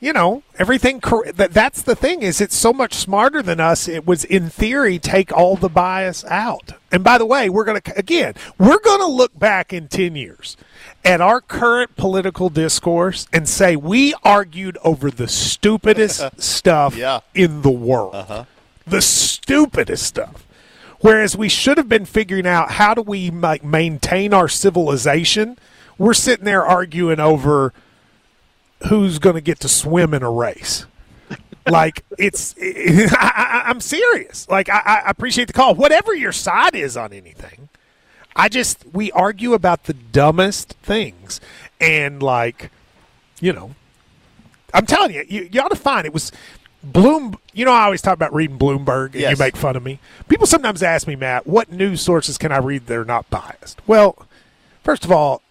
Speaker 3: you know, everything cor- that that's the thing is it's so much smarter than us. It was in theory take all the bias out. And by the way, we're going to again, we're going to look back in ten years at our current political discourse and say we argued over the stupidest stuff
Speaker 4: yeah.
Speaker 3: in the world.
Speaker 4: Uh-huh.
Speaker 3: The stupidest stuff. Whereas we should have been figuring out how do we like maintain our civilization. We're sitting there arguing over who's going to get to swim in a race. Like, it's it, I, I'm serious. Like, I, I appreciate the call. Whatever your side is on anything, I just, we argue about the dumbest things. And, like, you know, I'm telling you, you, you ought to find it was Bloom. You know, I always talk about reading Bloomberg, and
Speaker 4: yes.
Speaker 3: you make fun of me. People sometimes ask me, Matt, what news sources can I read that are not biased? Well, first of all,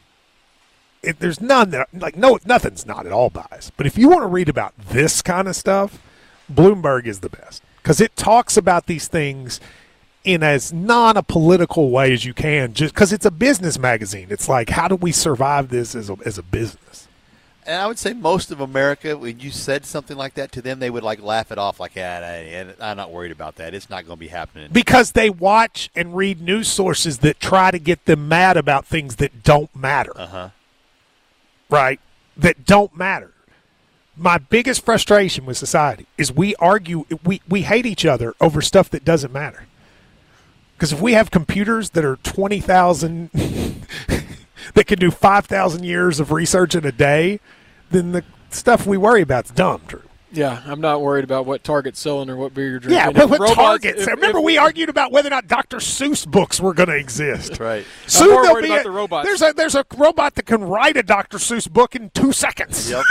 Speaker 3: It, there's none that like no nothing's not at all biased. But if you want to read about this kind of stuff, Bloomberg is the best because it talks about these things in as non a political way as you can. Just because it's a business magazine, it's like how do we survive this as a as a business?
Speaker 4: And I would say most of America, when you said something like that to them, they would like laugh it off, like, "Yeah, I'm not worried about that. It's not going to be happening."
Speaker 3: Because they watch and read news sources that try to get them mad about things that don't matter.
Speaker 4: Uh huh.
Speaker 3: Right, that don't matter. My biggest frustration with society is we argue, we, we hate each other over stuff that doesn't matter. Because if we have computers that are twenty thousand, that can do five thousand years of research in a day, then the stuff we worry about is dumb, Drew.
Speaker 5: Yeah, I'm not worried about what Target's selling or what beer you're drinking.
Speaker 3: Yeah,
Speaker 5: If
Speaker 3: what, what
Speaker 5: robots-
Speaker 3: Target?
Speaker 5: if-
Speaker 3: Remember,
Speaker 5: if-
Speaker 3: we argued about whether or not Doctor Seuss books were going to exist.
Speaker 4: That's right.
Speaker 3: Soon
Speaker 5: I'm more
Speaker 3: there'll
Speaker 5: worried
Speaker 3: be
Speaker 5: about
Speaker 3: a,
Speaker 5: the robots.
Speaker 3: There's a there's a robot that can write a Doctor Seuss book in two seconds.
Speaker 4: Yep.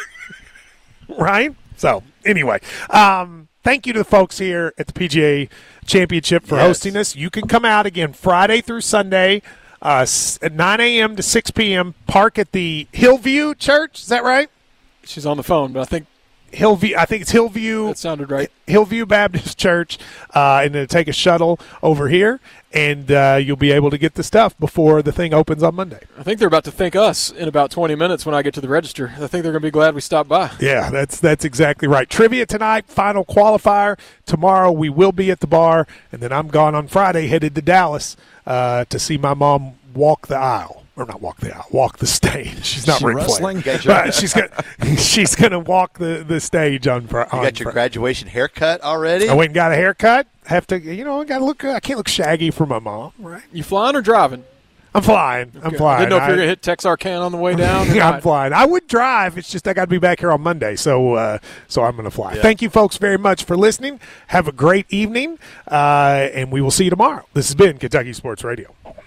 Speaker 3: Right? So, anyway, um, thank you to the folks here at the P G A Championship for
Speaker 4: Yes.
Speaker 3: hosting us. You can come out again Friday through Sunday uh, s- at nine a.m. to six p.m. Park at the Hillview Church. Is that right?
Speaker 5: She's on the phone, but I think
Speaker 3: Hillview. I think it's Hillview.
Speaker 5: that sounded right.
Speaker 3: Hillview Baptist Church, uh, and then take a shuttle over here, and uh, you'll be able to get the stuff before the thing opens on Monday.
Speaker 5: I think they're about to thank us in about twenty minutes when I get to the register. I think they're going to be glad we stopped by.
Speaker 3: Yeah, that's that's exactly right. Trivia tonight, final qualifier. Tomorrow we will be at the bar, and then I'm gone on Friday, headed to Dallas uh, to see my mom walk the aisle. Or not walk the aisle, walk the stage. She's not
Speaker 11: She
Speaker 3: Ric Flair.
Speaker 11: wrestling?
Speaker 3: But she's gonna she's gonna walk the, the stage on Friday.
Speaker 4: You got your graduation haircut already?
Speaker 3: I went and got a haircut. Have to, you know, I got to look. I can't look shaggy for my mom, right?
Speaker 5: You flying or driving?
Speaker 3: I'm flying. I'm
Speaker 5: Okay.
Speaker 3: flying.
Speaker 5: I didn't know if
Speaker 3: I-
Speaker 5: you were going to hit Texarkana on the way down. or
Speaker 3: I'm
Speaker 5: not.
Speaker 3: flying. I would drive. It's just I got to be back here on Monday, so uh, so I'm going to fly.
Speaker 4: Yeah.
Speaker 3: Thank you, folks, very much for listening. Have a great evening, uh, and we will see you tomorrow. This has been Kentucky Sports Radio.